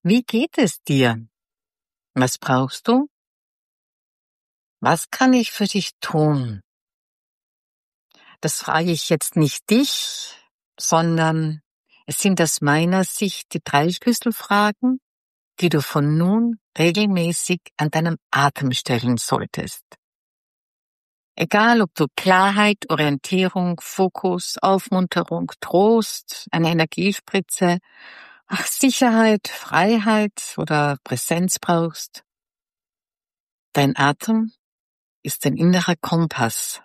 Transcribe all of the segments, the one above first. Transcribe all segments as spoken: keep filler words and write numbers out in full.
Wie geht es dir? Was brauchst du? Was kann ich für dich tun? Das frage ich jetzt nicht dich, sondern es sind aus meiner Sicht die drei Schlüsselfragen, die du von nun regelmäßig an deinem Atem stellen solltest. Egal, ob du Klarheit, Orientierung, Fokus, Aufmunterung, Trost, eine Energiespritze, ach, Sicherheit, Freiheit oder Präsenz brauchst, dein Atem ist ein innerer Kompass.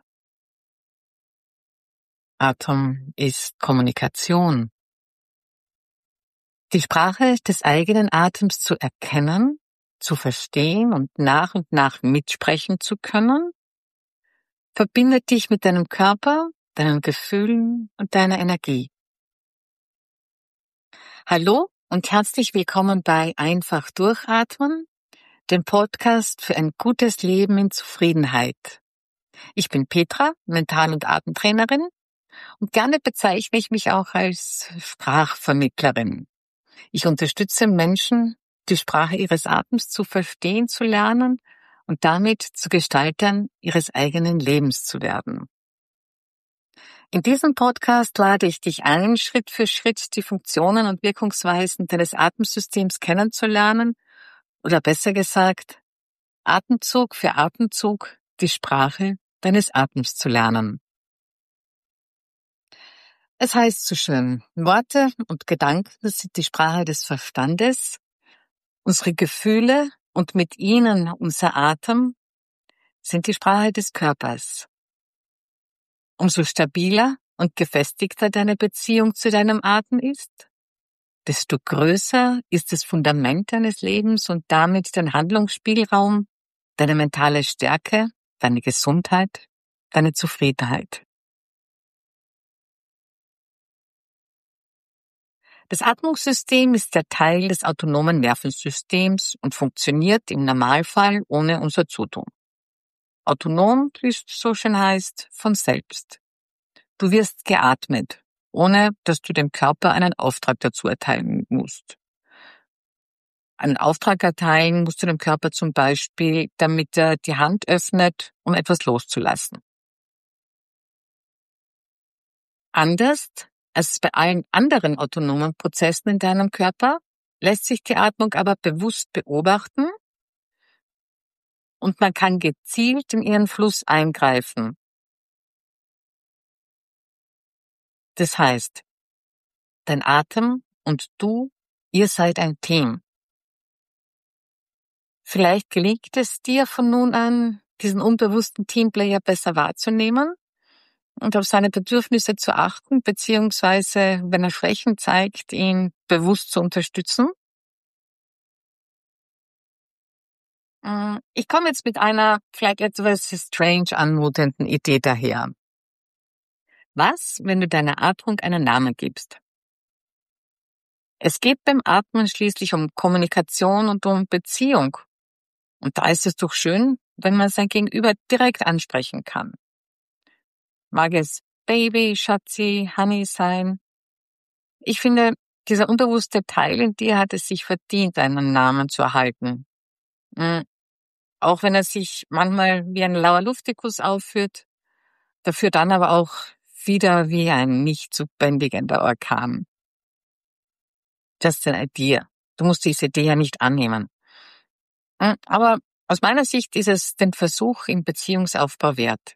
Atem ist Kommunikation. Die Sprache des eigenen Atems zu erkennen, zu verstehen und nach und nach mitsprechen zu können, verbindet dich mit deinem Körper, deinen Gefühlen und deiner Energie. Hallo und herzlich willkommen bei Einfach Durchatmen, dem Podcast für ein gutes Leben in Zufriedenheit. Ich bin Petra, Mental- und Atemtrainerin, und gerne bezeichne ich mich auch als Sprachvermittlerin. Ich unterstütze Menschen, die Sprache ihres Atems zu verstehen, zu lernen und damit zu Gestaltern ihres eigenen Lebens zu werden. In diesem Podcast lade ich dich ein, Schritt für Schritt die Funktionen und Wirkungsweisen deines Atemsystems kennenzulernen oder besser gesagt, Atemzug für Atemzug die Sprache deines Atems zu lernen. Es heißt so schön, Worte und Gedanken sind die Sprache des Verstandes, unsere Gefühle und mit ihnen unser Atem sind die Sprache des Körpers. Umso stabiler und gefestigter deine Beziehung zu deinem Atem ist, desto größer ist das Fundament deines Lebens und damit dein Handlungsspielraum, deine mentale Stärke, deine Gesundheit, deine Zufriedenheit. Das Atmungssystem ist der Teil des autonomen Nervensystems und funktioniert im Normalfall ohne unser Zutun. Autonom, wie es so schön heißt, von selbst. Du wirst geatmet, ohne dass du dem Körper einen Auftrag dazu erteilen musst. Einen Auftrag erteilen musst du dem Körper zum Beispiel, damit er die Hand öffnet, um etwas loszulassen. Anders als bei allen anderen autonomen Prozessen in deinem Körper lässt sich die Atmung aber bewusst beobachten und man kann gezielt in ihren Fluss eingreifen. Das heißt, dein Atem und du, ihr seid ein Team. Vielleicht gelingt es dir von nun an, diesen unbewussten Teamplayer besser wahrzunehmen und auf seine Bedürfnisse zu achten, beziehungsweise, wenn er Schwächen zeigt, ihn bewusst zu unterstützen. Ich komme jetzt mit einer vielleicht etwas strange anmutenden Idee daher. Was, wenn du deiner Atmung einen Namen gibst? Es geht beim Atmen schließlich um Kommunikation und um Beziehung. Und da ist es doch schön, wenn man sein Gegenüber direkt ansprechen kann. Mag es Baby, Schatzi, Honey sein? Ich finde, dieser unbewusste Teil in dir hat es sich verdient, einen Namen zu erhalten. Mhm. Auch wenn er sich manchmal wie ein lauer Luftikus aufführt, dafür dann aber auch wieder wie ein nicht zu bändigender Orkan. Just an idea. Du musst diese Idee ja nicht annehmen. Mhm. Aber aus meiner Sicht ist es den Versuch im Beziehungsaufbau wert.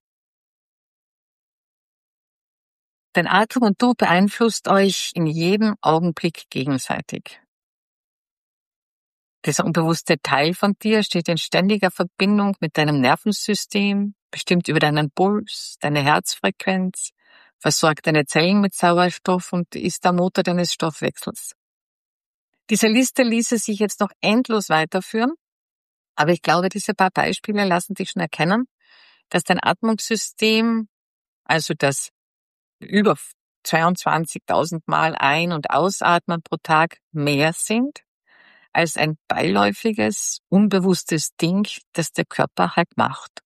Dein Atem und du beeinflusst euch in jedem Augenblick gegenseitig. Dieser unbewusste Teil von dir steht in ständiger Verbindung mit deinem Nervensystem, bestimmt über deinen Puls, deine Herzfrequenz, versorgt deine Zellen mit Sauerstoff und ist der Motor deines Stoffwechsels. Diese Liste ließe sich jetzt noch endlos weiterführen, aber ich glaube, diese paar Beispiele lassen dich schon erkennen, dass dein Atmungssystem, also das über zweiundzwanzigtausend Mal ein- und ausatmen pro Tag mehr sind, als ein beiläufiges, unbewusstes Ding, das der Körper halt macht.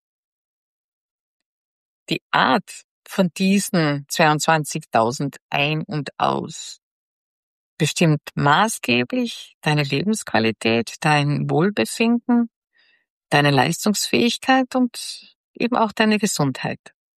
Die Art von diesen zweiundzwanzigtausend ein und aus bestimmt maßgeblich deine Lebensqualität, dein Wohlbefinden, deine Leistungsfähigkeit und eben auch deine Gesundheit.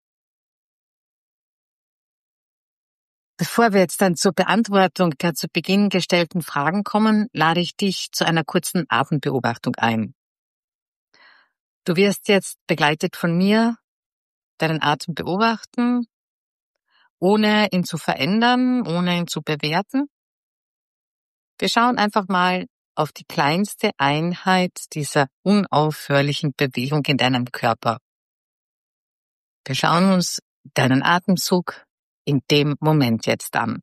Bevor wir jetzt dann zur Beantwortung der zu Beginn gestellten Fragen kommen, lade ich dich zu einer kurzen Atembeobachtung ein. Du wirst jetzt begleitet von mir deinen Atem beobachten, ohne ihn zu verändern, ohne ihn zu bewerten. Wir schauen einfach mal auf die kleinste Einheit dieser unaufhörlichen Bewegung in deinem Körper. Wir schauen uns deinen Atemzug in dem Moment jetzt an.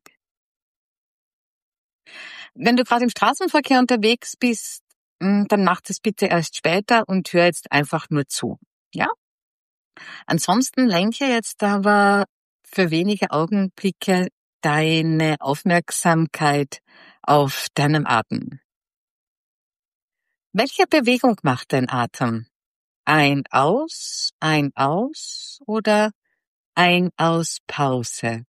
Wenn du gerade im Straßenverkehr unterwegs bist, dann mach das bitte erst später und hör jetzt einfach nur zu. Ja? Ansonsten lenke jetzt aber für wenige Augenblicke deine Aufmerksamkeit auf deinen Atem. Welche Bewegung macht dein Atem? Ein Aus, ein Aus oder ein Aus Pause?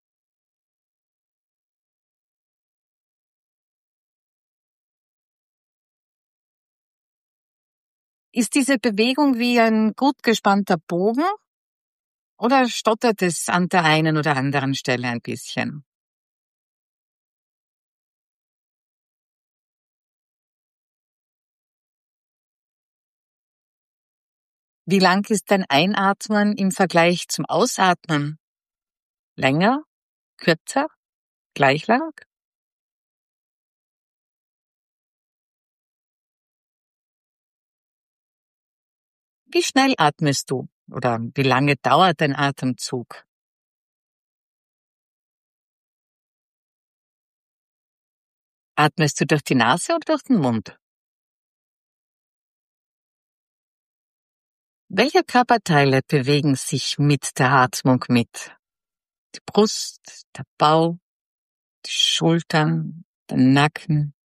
Ist diese Bewegung wie ein gut gespannter Bogen oder stottert es an der einen oder anderen Stelle ein bisschen? Wie lang ist dein Einatmen im Vergleich zum Ausatmen? Länger? Kürzer? Gleich lang? Wie schnell atmest du? Oder wie lange dauert dein Atemzug? Atmest du durch die Nase oder durch den Mund? Welche Körperteile bewegen sich mit der Atmung mit? Die Brust, der Bauch, die Schultern, der Nacken.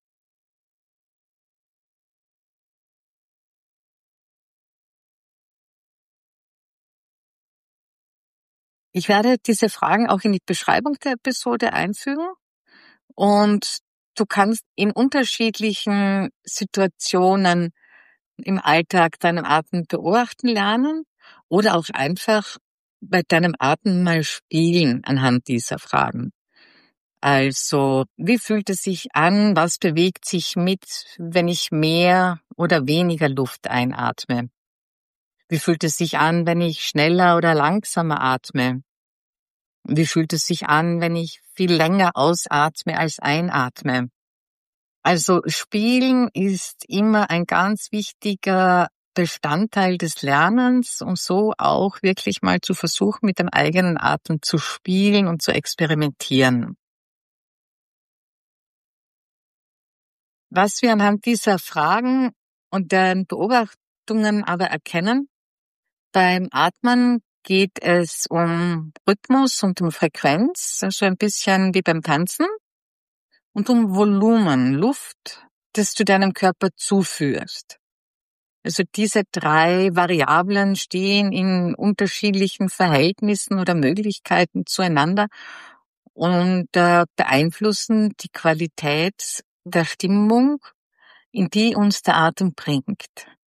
Ich werde diese Fragen auch in die Beschreibung der Episode einfügen und du kannst in unterschiedlichen Situationen im Alltag deinen Atem beobachten lernen oder auch einfach bei deinem Atem mal spielen anhand dieser Fragen. Also, wie fühlt es sich an? Was bewegt sich mit, wenn ich mehr oder weniger Luft einatme? Wie fühlt es sich an, wenn ich schneller oder langsamer atme? Wie fühlt es sich an, wenn ich viel länger ausatme als einatme? Also Spielen ist immer ein ganz wichtiger Bestandteil des Lernens, um so auch wirklich mal zu versuchen, mit dem eigenen Atem zu spielen und zu experimentieren. Was wir anhand dieser Fragen und deren Beobachtungen aber erkennen, beim Atmen geht es um Rhythmus und um Frequenz, also ein bisschen wie beim Tanzen, und um Volumen, Luft, das du deinem Körper zuführst. Also diese drei Variablen stehen in unterschiedlichen Verhältnissen oder Möglichkeiten zueinander und äh, beeinflussen die Qualität der Stimmung, in die uns der Atem bringt.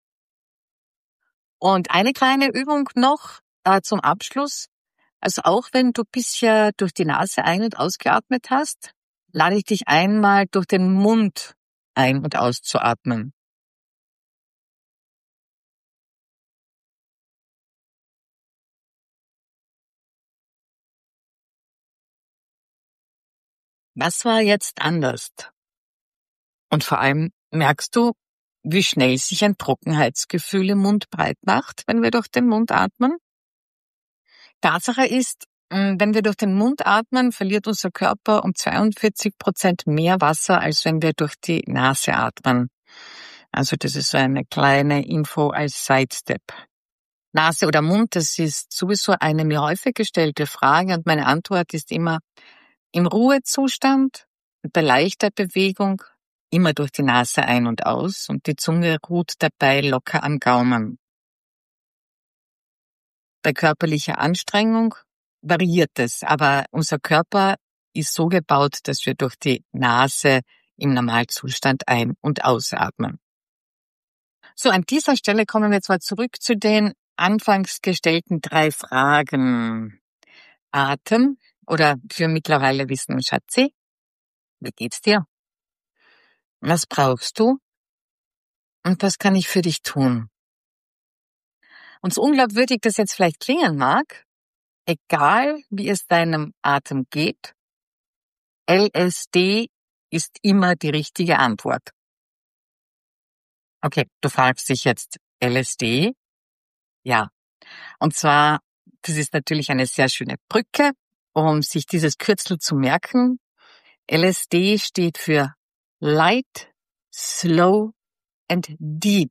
Und eine kleine Übung noch äh, zum Abschluss. Also auch wenn du bisher durch die Nase ein- und ausgeatmet hast, lade ich dich einmal durch den Mund ein- und auszuatmen. Was war jetzt anders? Und vor allem merkst du, wie schnell sich ein Trockenheitsgefühl im Mund breit macht, wenn wir durch den Mund atmen? Tatsache ist, mh, wenn wir durch den Mund atmen, verliert unser Körper um zweiundvierzig Prozent mehr Wasser, als wenn wir durch die Nase atmen. Also das ist so eine kleine Info als Sidestep. Nase oder Mund, das ist sowieso eine mir häufig gestellte Frage und meine Antwort ist immer im Ruhezustand, bei leichter Bewegung, immer durch die Nase ein und aus und die Zunge ruht dabei locker am Gaumen. Bei körperlicher Anstrengung variiert es, aber unser Körper ist so gebaut, dass wir durch die Nase im Normalzustand ein- und ausatmen. So, an dieser Stelle kommen wir zwar zurück zu den anfangs gestellten drei Fragen. Atem oder für mittlerweile wissen Schatzi, wie geht's dir? Was brauchst du? Und was kann ich für dich tun? Und so unglaubwürdig das jetzt vielleicht klingen mag, egal wie es deinem Atem geht, L S D ist immer die richtige Antwort. Okay, du fragst dich jetzt L S D? Ja. Und zwar, das ist natürlich eine sehr schöne Brücke, um sich dieses Kürzel zu merken. L S D steht für Light, Slow and Deep.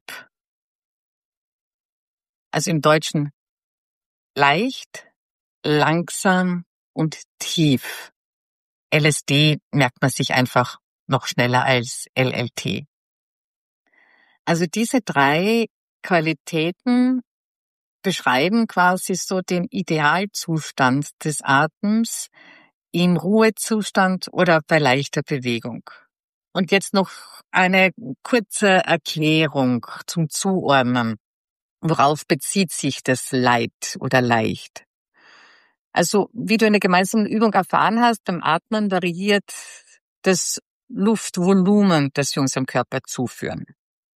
Also im Deutschen leicht, langsam und tief. L S D merkt man sich einfach noch schneller als L L T. Also diese drei Qualitäten beschreiben quasi so den Idealzustand des Atems im Ruhezustand oder bei leichter Bewegung. Und jetzt noch eine kurze Erklärung zum Zuordnen. Worauf bezieht sich das Light oder leicht? Also, wie du in der gemeinsamen Übung erfahren hast, beim Atmen variiert das Luftvolumen, das wir unserem Körper zuführen.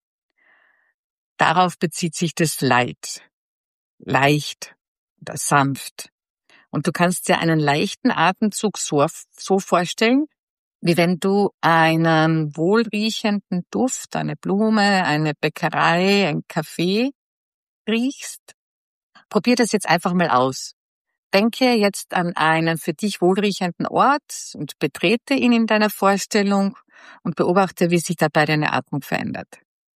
Darauf bezieht sich das Light. Leicht oder sanft. Und du kannst dir einen leichten Atemzug so, so vorstellen, wie wenn du einen wohlriechenden Duft, eine Blume, eine Bäckerei, ein Kaffee riechst. Probier das jetzt einfach mal aus. Denke jetzt an einen für dich wohlriechenden Ort und betrete ihn in deiner Vorstellung und beobachte, wie sich dabei deine Atmung verändert.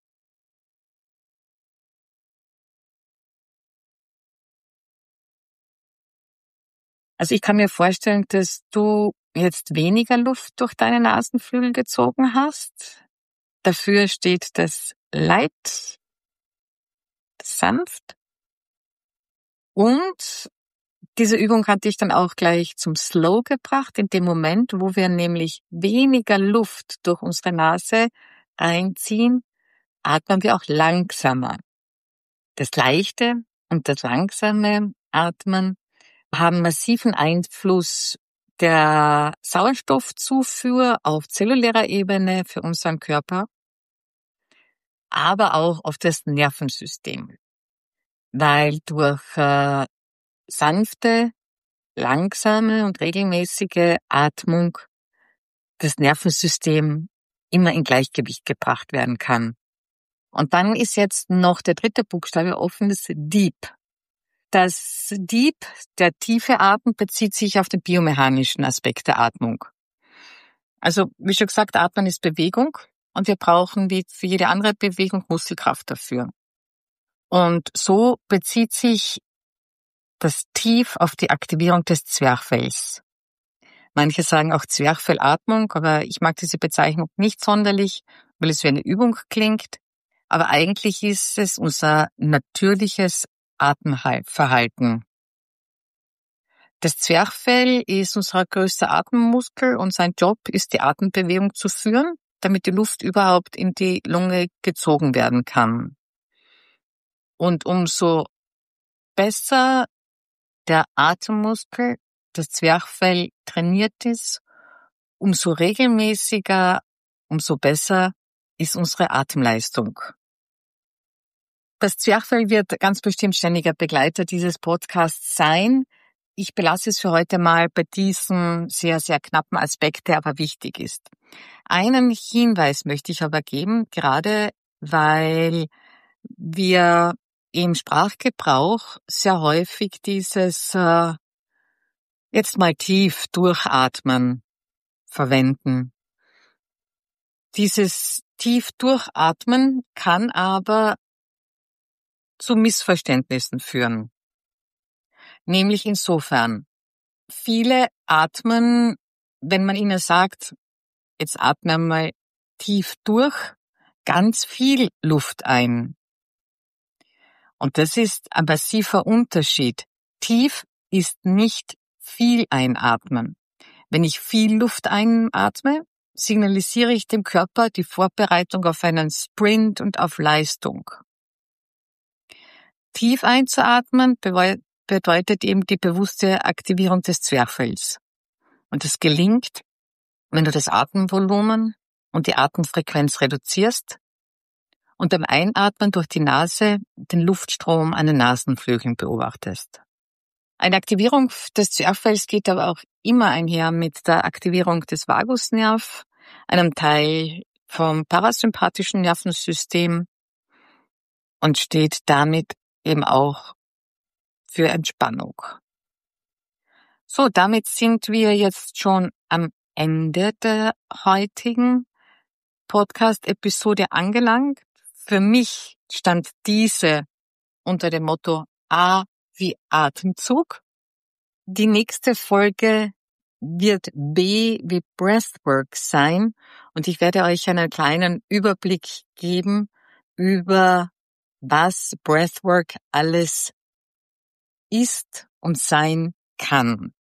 Also ich kann mir vorstellen, dass du jetzt weniger Luft durch deine Nasenflügel gezogen hast. Dafür steht das Light, sanft. Und diese Übung hat dich dann auch gleich zum Slow gebracht, in dem Moment, wo wir nämlich weniger Luft durch unsere Nase einziehen, atmen wir auch langsamer. Das leichte und das langsame Atmen haben massiven Einfluss der Sauerstoffzufuhr auf zellulärer Ebene für unseren Körper, aber auch auf das Nervensystem, weil durch äh, sanfte, langsame und regelmäßige Atmung das Nervensystem immer in Gleichgewicht gebracht werden kann. Und dann ist jetzt noch der dritte Buchstabe offen, das Deep. Das Deep, der tiefe Atem, bezieht sich auf den biomechanischen Aspekt der Atmung. Also, wie schon gesagt, Atmen ist Bewegung und wir brauchen wie für jede andere Bewegung Muskelkraft dafür. Und so bezieht sich das Tief auf die Aktivierung des Zwerchfells. Manche sagen auch Zwerchfellatmung, aber ich mag diese Bezeichnung nicht sonderlich, weil es wie eine Übung klingt. Aber eigentlich ist es unser natürliches Atemverhalten. Das Zwerchfell ist unser größter Atemmuskel und sein Job ist, die Atembewegung zu führen, damit die Luft überhaupt in die Lunge gezogen werden kann. Und umso besser der Atemmuskel, das Zwerchfell trainiert ist, umso regelmäßiger, umso besser ist unsere Atemleistung. Das Zwerchfell wird ganz bestimmt ständiger Begleiter dieses Podcasts sein. Ich belasse es für heute mal bei diesem sehr, sehr knappen Aspekt, der aber wichtig ist. Einen Hinweis möchte ich aber geben, gerade weil wir im Sprachgebrauch sehr häufig dieses äh, jetzt mal tief durchatmen verwenden. Dieses tief durchatmen kann aber zu Missverständnissen führen. Nämlich insofern, viele atmen, wenn man ihnen sagt, jetzt atme mal tief durch, ganz viel Luft ein. Und das ist ein massiver Unterschied. Tief ist nicht viel einatmen. Wenn ich viel Luft einatme, signalisiere ich dem Körper die Vorbereitung auf einen Sprint und auf Leistung. Tief einzuatmen bedeutet eben die bewusste Aktivierung des Zwerchfells. Und es gelingt, wenn du das Atemvolumen und die Atemfrequenz reduzierst und beim Einatmen durch die Nase den Luftstrom an den Nasenflügeln beobachtest. Eine Aktivierung des Zwerchfells geht aber auch immer einher mit der Aktivierung des Vagusnerv, einem Teil vom parasympathischen Nervensystem, und steht damit eben auch für Entspannung. So, damit sind wir jetzt schon am Ende der heutigen Podcast-Episode angelangt. Für mich stand diese unter dem Motto A wie Atemzug. Die nächste Folge wird B wie Breathwork sein und ich werde euch einen kleinen Überblick geben über was Breathwork alles ist und sein kann.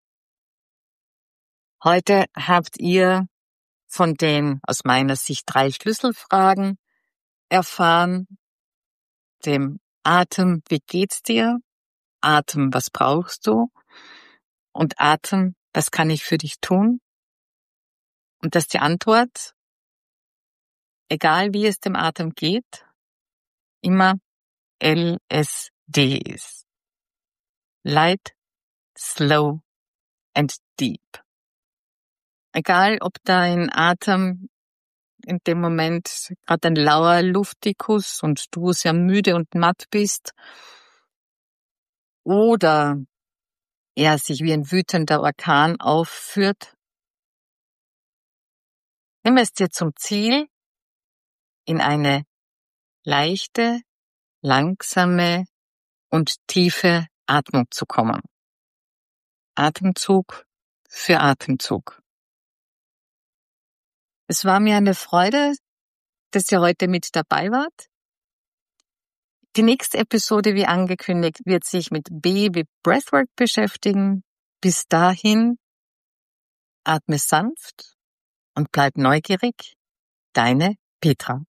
Heute habt ihr von den aus meiner Sicht drei Schlüsselfragen erfahren. Dem Atem, wie geht's dir? Atem, was brauchst du? Und Atem, was kann ich für dich tun? Und dass die Antwort, egal wie es dem Atem geht, immer L S D ist. Light, slow and deep. Egal, ob dein Atem in dem Moment gerade ein lauer Luftikus und du sehr müde und matt bist oder er sich wie ein wütender Orkan aufführt, nimm es dir zum Ziel, in eine leichte, langsame und tiefe Atmung zu kommen. Atemzug für Atemzug. Es war mir eine Freude, dass ihr heute mit dabei wart. Die nächste Episode, wie angekündigt, wird sich mit B wie Breathwork beschäftigen. Bis dahin, atme sanft und bleib neugierig. Deine Petra.